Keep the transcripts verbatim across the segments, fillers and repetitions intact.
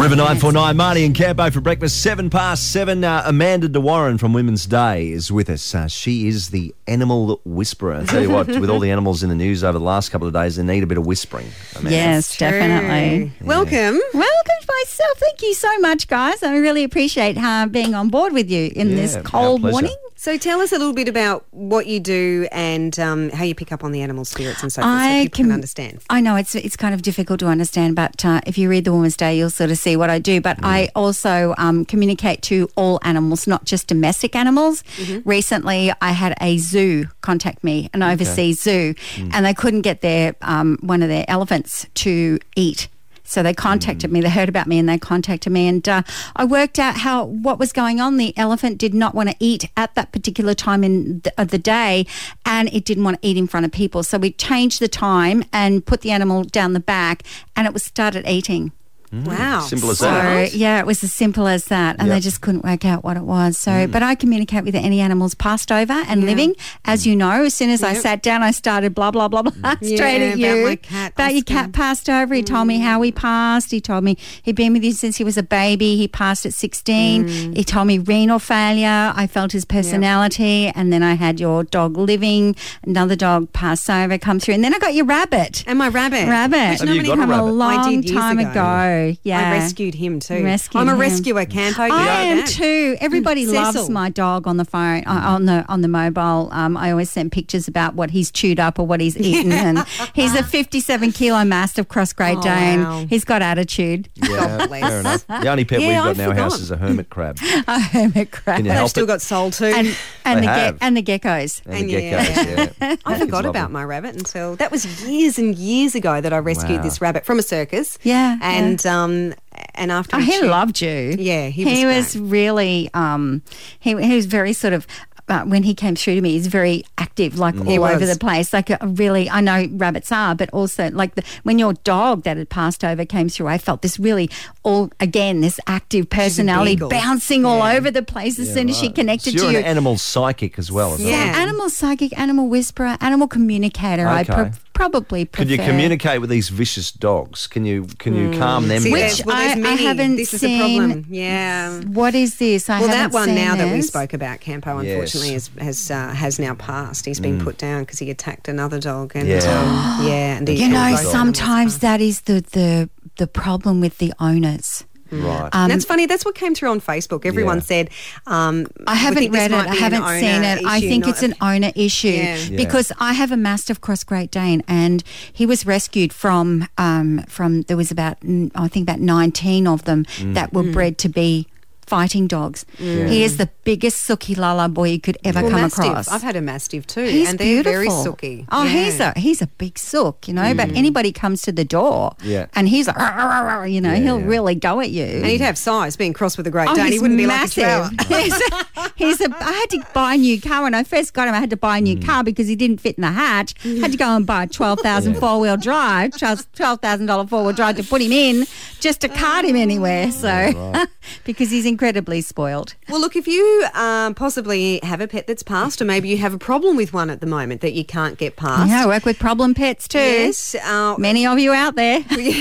River nine four nine, Marnie and Campo for breakfast. Seven past seven. Uh, Amanda De Warren from Women's Day is with us. Uh, she is the animal whisperer. I tell you what, with all the animals in the news over the last couple of days, they need a bit of whispering. Amanda. Yes, definitely. Yeah. Welcome. Welcome to myself. Thank you so much, guys. I really appreciate uh, being on board with you in Yeah, this our cold pleasure. morning. So tell us a little bit about what you do and um, how you pick up on the animal spirits and so forth, so I people can, can- understand. I know it's it's kind of difficult to understand, but uh, if you read the Woman's Day, you'll sort of see what I do. But I also um, communicate to all animals, not just domestic animals. Mm-hmm. Recently, I had a zoo contact me, an overseas zoo, and they couldn't get their um, one of their elephants to eat. So they contacted me. They heard about me and they contacted me, and uh, I worked out how what was going on. The elephant did not want to eat at that particular time in the, of the day, and it didn't want to eat in front of people. So we changed the time and put the animal down the back, and it was started eating. Wow. Simple as So that. yeah, it was as simple as that, and Yep. they just couldn't work out what it was. So, but I communicate with any animals passed over and Yeah. living, as you know. As soon as I Yep. sat down, I started blah blah blah blah straight Yeah, at you about my cat, about your Oscar. cat passed over. He told me how he passed. He told me he'd been with you since he was a baby. He passed at sixteen. He told me renal failure. I felt his personality, and then I had your dog living. Another dog passed over, come through, and then I got your rabbit. And my rabbit. Rabbit Have you Nobody got a come rabbit? a I long did years time ago. ago. Yeah, I rescued him too. Rescued I'm a him. rescuer, Campo. You know I am that. too. Everybody Cecil. loves my dog on the phone, uh, on the on the mobile. Um, I always send pictures about what he's chewed up or what he's eaten, and he's a fifty-seven kilo Mastiff Cross Great Oh, Dane. wow. He's got attitude. Yeah, God bless. fair enough. The only pet Yeah, we've got I in our house forgot. is a hermit crab. A hermit crab. Can you They've help still it? got soul too. And and They the have. ge- and the geckos. And, And the yeah. geckos, yeah. I forgot about my rabbit until that was years and years ago that I rescued Wow. this rabbit from a circus. Yeah, And um and after Oh, he chewed- loved you. Yeah, he was he great. was really um, he he was very sort of. Uh, when he came through to me, he's very active, like He all over was. the place. Like a, a really, I know rabbits are, but also like the, when your dog that had passed over came through, I felt this really, all again, this active personality beagle. bouncing all Yeah. over the place as soon as she Right. connected So to you're you. an animal psychic as well, isn't Yeah. it? Animal psychic, animal whisperer, animal communicator. I Okay. pre- probably prefer. Can you communicate with these vicious dogs? Can you can you calm them See, down? there's, well, there's I- I many. haven't this is seen- a problem. Yeah. What is this? I Well, that haven't one seen now that we this. spoke about, Campo, Yes. unfortunately, has has, uh, has now passed. He's been put down because he attacked another dog. And Yeah. um, yeah, and he, You and know, both of them sometimes was that is the, the, the problem with the owners. Right. Um, That's funny. That's what came through on Facebook. Everyone Yeah. said, um, I we haven't think this read it. might I be haven't an seen owner it. I issue, think not it's a- an owner issue Yeah. Yeah. because I have a Mastiff Cross Great Dane, and he was rescued from um, from there was about mm, I think about nineteen of them that were bred to be fighting dogs. He is the biggest sookie lala boy you could ever Well, come Mastiff. across. I've had a Mastiff too, He's and they're very beautiful. sooky. Oh, Yeah. he's a he's a big sook, you know. But anybody comes to the door, Yeah. and he's like, "Arr, arr, arr, arr," you know, Yeah, he'll yeah. really go at you. And he'd have size being crossed with a Great Oh, Dane. He he's wouldn't be massive. like a chihuahua. he's, a, he's a. I had to buy a new car when I first got him. I had to buy a new Mm. car because he didn't fit in the hatch. Had to go and buy a twelve thousand Yeah. four wheel drive, twelve thousand dollar four wheel drive to put him in, just to cart him anywhere. So right. because he's incredibly spoiled. Well, look, if you um, possibly have a pet that's passed, or maybe you have a problem with one at the moment that you can't get past. Yeah, I work with problem pets too. Yes. Uh, Many of you out there,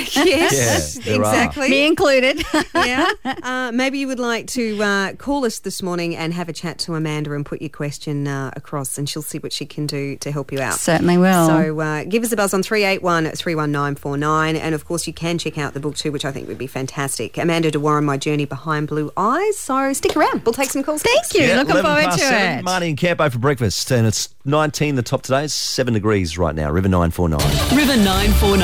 yes, Yeah, there are. exactly. me included. yeah. Uh, maybe you would like to uh, call us this morning and have a chat to Amanda and put your question uh, across, and she'll see what she can do to help you out. Certainly will. So uh, give us a buzz on three eight one, three one nine four nine, and of course you can check out the book too, which I think would be fantastic. Amanda De Warren, My Journey Behind Blue Eyes. So stick around. We'll take some calls. Thank you. Yeah, Looking eleven forward past to seven, it. Marnie and Campo for breakfast, and it's nineteen the top today. It's seven degrees right now. River nine four nine. River nine four nine.